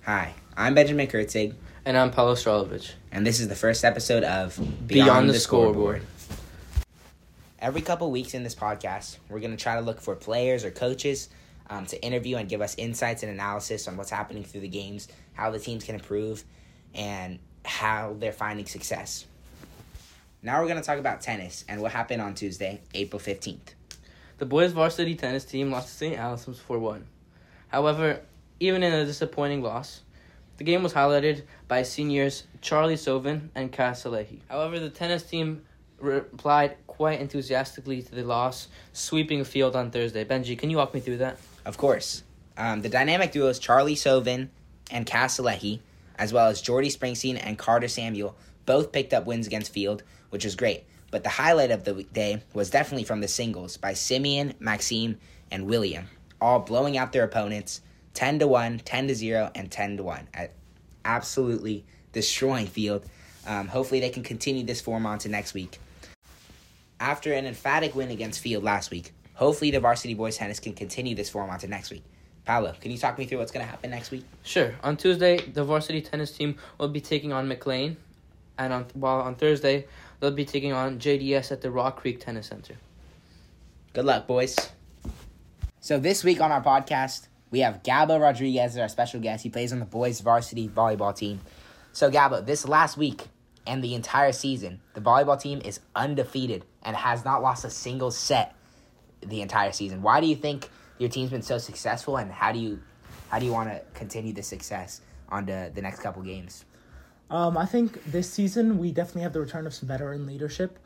Hi, I'm Benjamin Kurtzig. And I'm Paulo Stralovic. And this is the first episode of Beyond the Scoreboard. Every couple weeks in this podcast, we're going to try to look for players or coaches to interview and give us insights and analysis on what's happening through the games, how the teams can improve, and how they're finding success. Now we're going to talk about tennis and what happened on Tuesday, April 15th. The boys' varsity tennis team lost to St. Aloysius 4-1. However, even in a disappointing loss, the game was highlighted by seniors Charlie Sovin and Cass Salehi. However, the tennis team replied quite enthusiastically to the loss, sweeping a field on Thursday. Benji, can you walk me through that? Of course. The dynamic duos Charlie Sovin and Cass Salehi, as well as Jordy Springsteen and Carter Samuel, both picked up wins against Field, which was great. But the highlight of the day was definitely from the singles by Simeon, Maxime, and William, all blowing out their opponents 10-1, 10-0, and 10-1. Absolutely destroying Field. Hopefully they can continue this form on to next week. After an emphatic win against Field last week, hopefully the varsity boys tennis can continue this form on to next week. Paolo, can you talk me through what's going to happen next week? Sure. On Tuesday, the varsity tennis team will be taking on McLean, and on Thursday, they'll be taking on JDS at the Rock Creek Tennis Center. Good luck, boys. So this week on our podcast, we have Gabo Rodriguez as our special guest. He plays on the boys' varsity volleyball team. So, Gabo, this last week and the entire season, the volleyball team is undefeated and has not lost a single set the entire season. Why do you think your team's been so successful, and how do you want to continue the success on the next couple games? I think this season we definitely have the return of some veteran leadership.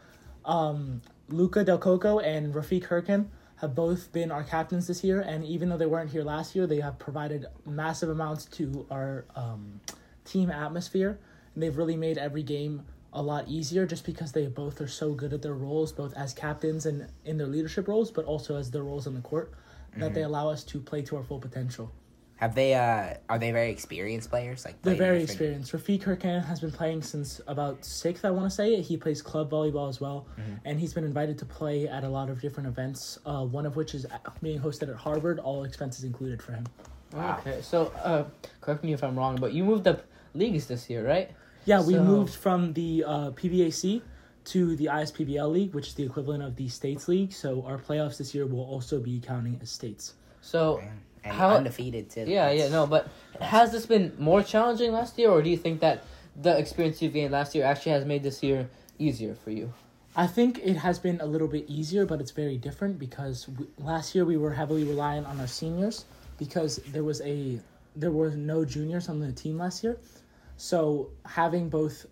Luca Del Coco and Rafiq Hirkin have both been our captains this year, and even though they weren't here last year, they have provided massive amounts to our team atmosphere, and they've really made every game a lot easier just because they both are so good at their roles, both as captains and in their leadership roles, but also as their roles on the court, that they allow us to play to our full potential. Have they? Are they very experienced players? They're very experienced. Rafiq Hirkan has been playing since about 6th, I want to say. He plays club volleyball as well, and he's been invited to play at a lot of different events, one of which is being hosted at Harvard, all expenses included for him. Wow. Okay, so correct me if I'm wrong, but you moved up leagues this year, right? Yeah, we moved from the PBAC to the ISPBL League, which is the equivalent of the States League, so our playoffs this year will also be counting as states. So... And undefeated, too. But has this been more challenging last year, or do you think that the experience you gained last year actually has made this year easier for you? I think it has been a little bit easier, but it's very different because last year we were heavily reliant on our seniors because there were no juniors on the team last year. So having both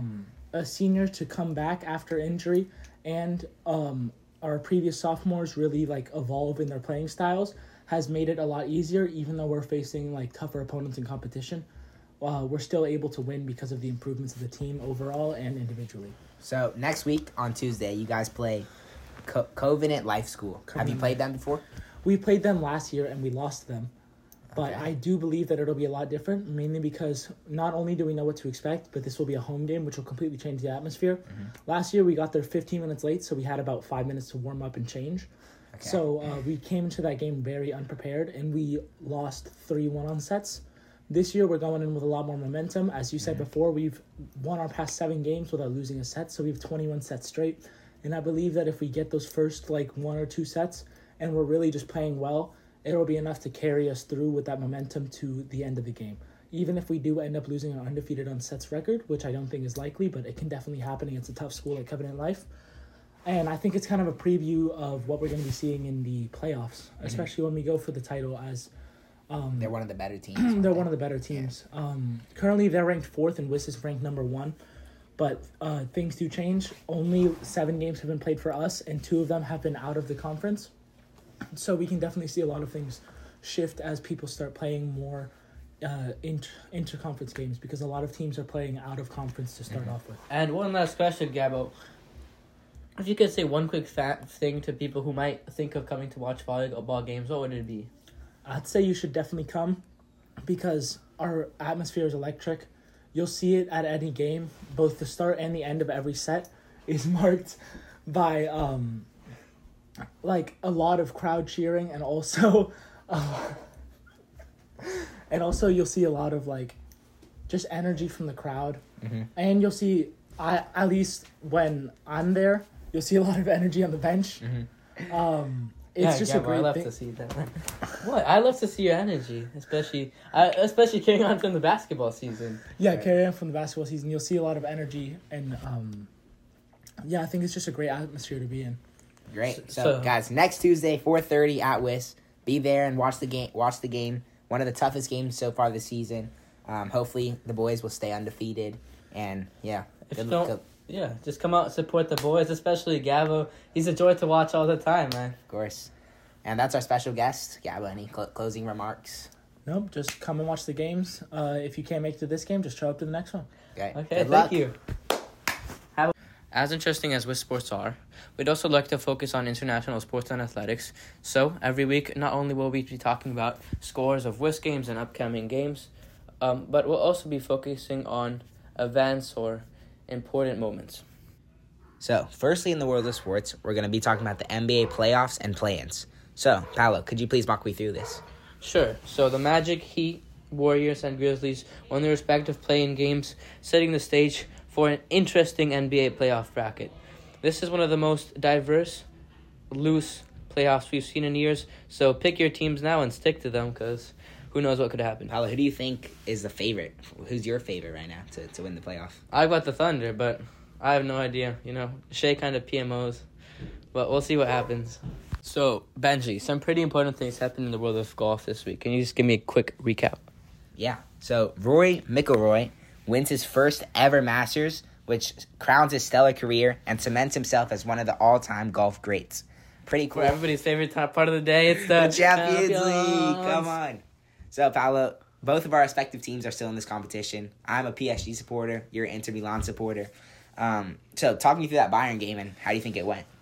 a senior to come back after injury and our previous sophomores really evolve in their playing styles has made it a lot easier, even though we're facing tougher opponents in competition. We're still able to win because of the improvements of the team overall and individually. So next week on Tuesday, you guys play Covenant Life School. Have you played them before? We played them last year and we lost them. But I do believe that it'll be a lot different, mainly because not only do we know what to expect, but this will be a home game, which will completely change the atmosphere. Last year, we got there 15 minutes late, so we had about 5 minutes to warm up and change. Okay. So we came into that game very unprepared, and we lost 3-1 on sets. This year, we're going in with a lot more momentum. As you said before, we've won our past 7 games without losing a set, so we have 21 sets straight. And I believe that if we get those first 1 or 2 sets, and we're really just playing well, it'll be enough to carry us through with that momentum to the end of the game. Even if we do end up losing our undefeated on sets record, which I don't think is likely, but it can definitely happen against a tough school like Covenant Life. And I think it's kind of a preview of what we're going to be seeing in the playoffs, especially when we go for the title as... they're one of the better teams. They're one of the better teams. Yeah. Currently, they're ranked 4th and WIS is ranked number 1. But things do change. Only 7 games have been played for us, and 2 of them have been out of the conference. So we can definitely see a lot of things shift as people start playing more inter-conference games because a lot of teams are playing out of conference to start off with. And one last question, Gabo. If you could say one quick thing to people who might think of coming to watch volleyball games, what would it be? I'd say you should definitely come because our atmosphere is electric. You'll see it at any game. Both the start and the end of every set is marked by a lot of crowd cheering and also And also you'll see a lot of like just energy from the crowd. Mhm. And you'll see, at least when I'm there, you'll see a lot of energy on the bench. It's just a great I love thing. to see that. What? I love to see your energy, especially carrying on from the basketball season. Yeah, carry on from the basketball season. You'll see a lot of energy, and I think it's just a great atmosphere to be in. Great. So, So- guys, next Tuesday, 4:30 at WIS. Be there and watch the game. Watch the game. One of the toughest games so far this season. Hopefully, the boys will stay undefeated. And yeah, If good you luck. don't, yeah, just come out and support the boys, especially Gabo. He's a joy to watch all the time, man. Of course. And that's our special guest, Gabo. Any closing remarks? Nope, just come and watch the games. If you can't make it to this game, just show up to the next one. Okay. Okay, Good luck. thank you. As interesting as WIS sports are, we'd also like to focus on international sports and athletics. So, every week, not only will we be talking about scores of WIS games and upcoming games, but we'll also be focusing on events or important moments. So, firstly, in the world of sports, we're going to be talking about the NBA playoffs and play-ins. So, Paolo, could you please walk me through this? Sure. So the Magic, Heat, Warriors, and Grizzlies won their respective play-in games, setting the stage for an interesting NBA playoff bracket. This is one of the most diverse, loose playoffs we've seen in years, so pick your teams now and stick to them, because who knows what could happen. Paolo, who do you think is the favorite? Who's your favorite right now to win the playoff? I got the Thunder, but I have no idea. Shea kind of PMOs, but we'll see what happens. So, Benji, some pretty important things happened in the world of golf this week. Can you just give me a quick recap? Yeah. So, Rory McIlroy wins his first ever Masters, which crowns his stellar career and cements himself as one of the all-time golf greats. Pretty For cool. everybody's favorite part of the day, it's the Champions League. Come on. So, Paolo, both of our respective teams are still in this competition. I'm a PSG supporter. You're an Inter Milan supporter. So, talk me through that Bayern game and how do you think it went?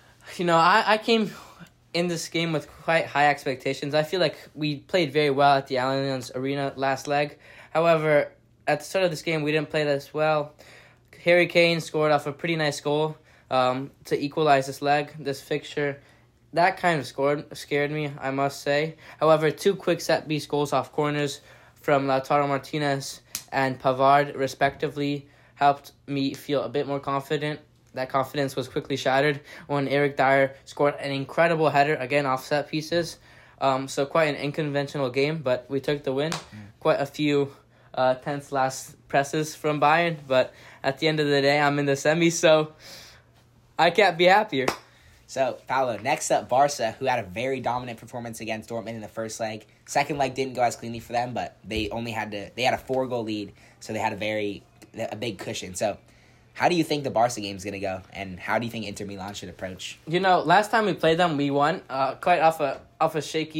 I came in this game with quite high expectations. I feel like we played very well at the Allianz Arena last leg. However, at the start of this game, we didn't play this well. Harry Kane scored off a pretty nice goal to equalize this fixture. That kind of scared me, I must say. However, 2 quick set-piece goals off corners from Lautaro Martinez and Pavard, respectively, helped me feel a bit more confident. That confidence was quickly shattered when Eric Dyer scored an incredible header, again off set pieces. So quite an unconventional game, but we took the win. Quite a few tense last presses from Bayern, but at the end of the day, I'm in the semis, so I can't be happier. So, Paolo, next up, Barca, who had a very dominant performance against Dortmund in the first leg. Second leg didn't go as cleanly for them, but they had a 4-goal lead, so they had a big cushion. So, how do you think the Barca game is going to go, and how do you think Inter Milan should approach? Last time we played them, we won quite off a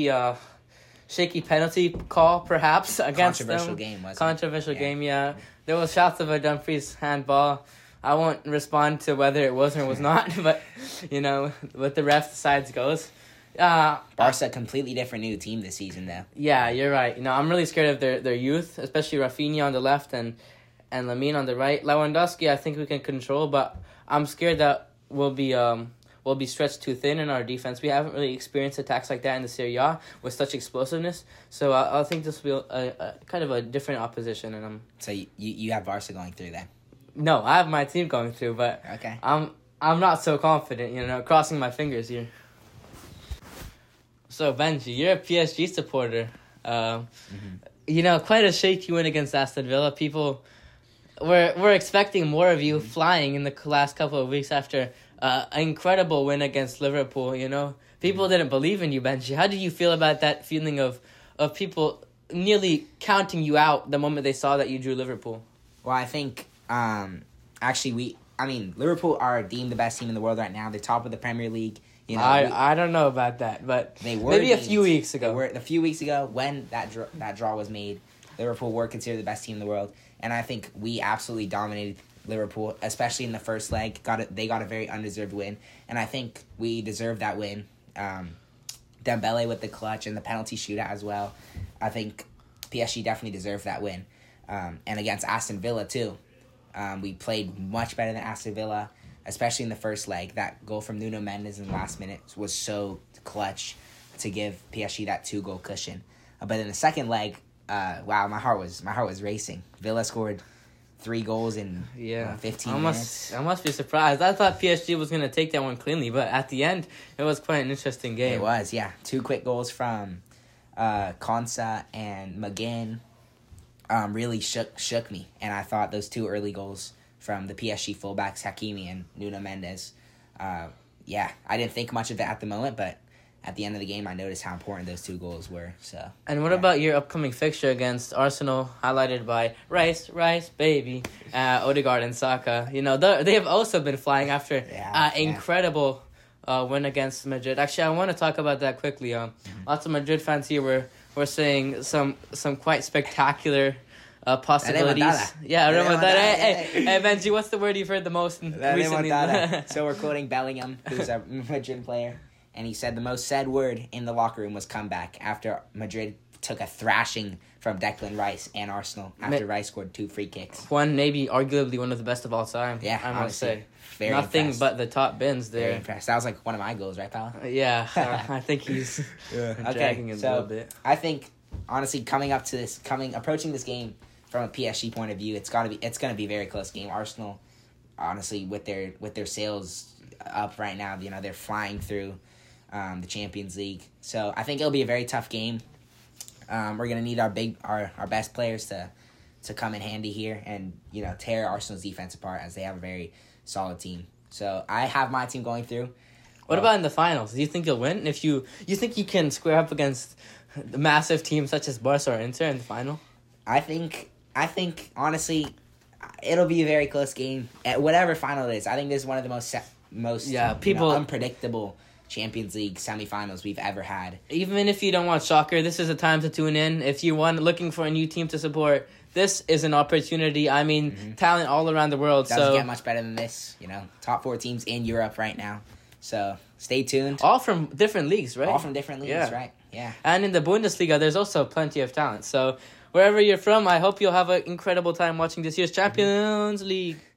shaky penalty call, perhaps, against them. Controversial game, wasn't it? Controversial game, yeah. There was shouts of a Dumfries handball. I won't respond to whether it was or was not, but, what the ref decides goes. Barca, completely different new team this season, though. Yeah, you're right. I'm really scared of their youth, especially Rafinha on the left and Lamine on the right. Lewandowski, I think we can control, but I'm scared that we'll be stretched too thin in our defense. We haven't really experienced attacks like that in the Serie A with such explosiveness. So I think this will be a kind of a different opposition. And So you have Barca going through then? No, I have my team going through, but Okay. I'm not so confident. Crossing my fingers here. So Benji, you're a PSG supporter. Quite a shaky win against Aston Villa. People we're expecting more of you flying in the last couple of weeks after an incredible win against Liverpool. People didn't believe in you, Benji. How do you feel about that feeling of people nearly counting you out the moment they saw that you drew Liverpool? Well, I think Liverpool are deemed the best team in the world right now. They're top of the Premier League. I don't know about that, but they were maybe a few weeks ago. A few weeks ago, when that draw was made, Liverpool were considered the best team in the world, and I think we absolutely dominated Liverpool, especially in the first leg. They got a very undeserved win, and I think we deserved that win. Dembele with the clutch and the penalty shootout as well. I think PSG definitely deserved that win, and against Aston Villa too. We played much better than Aston Villa, especially in the first leg. That goal from Nuno Mendes in the last minute was so clutch to give PSG that 2-goal cushion. But in the second leg, wow, my heart was racing. Villa scored 3 goals in 15 minutes. I must be surprised. I thought PSG was going to take that one cleanly, but at the end, it was quite an interesting game. It was, yeah. 2 quick goals from Konsa and McGinn really shook me. And I thought those 2 early goals from the PSG fullbacks, Hakimi and Nuno Mendes, I didn't think much of it at the moment, but at the end of the game, I noticed how important those 2 goals were. So. And what about your upcoming fixture against Arsenal, highlighted by Rice, baby, Odegaard and Saka? You know, they have also been flying after incredible win against Madrid. Actually, I want to talk about that quickly. Lots of Madrid fans here were saying some quite spectacular possibilities. Remontada. Hey, Benji, what's the word you've heard the most recently? So we're quoting Bellingham, who's a Madrid player. And he said the most said word in the locker room was comeback after Madrid took a thrashing from Declan Rice and Arsenal after Rice scored 2 free kicks. Maybe arguably one of the best of all time. Yeah, I must say. Very Nothing impressed. but the top bins there. Very impressed. That was like one of my goals, right, pal? Yeah, I think he's dragging it a little bit. I think honestly, approaching this game from a PSG point of view, it's gonna be a very close game. Arsenal, honestly, with their sales up right now, you know, they're flying through the Champions League. So I think it'll be a very tough game. We're gonna need our best players to come in handy here and, you know, tear Arsenal's defense apart, as they have a very solid team. So I have my team going through. What about in the finals? Do you think you'll win? If you think you can square up against the massive teams such as Barca or Inter in the final? I think honestly, it'll be a very close game at whatever final it is. I think this is one of the most unpredictable Champions League semifinals we've ever had. Even if you don't watch soccer, this is a time to tune in. If you want looking for a new team to support, this is an opportunity. I mean, talent all around the world. Doesn't get much better than this. You know, top 4 teams in Europe right now. So stay tuned. All from different leagues, right? All from different leagues, right? Yeah. And in the Bundesliga, there's also plenty of talent. So wherever you're from, I hope you'll have an incredible time watching this year's Champions League.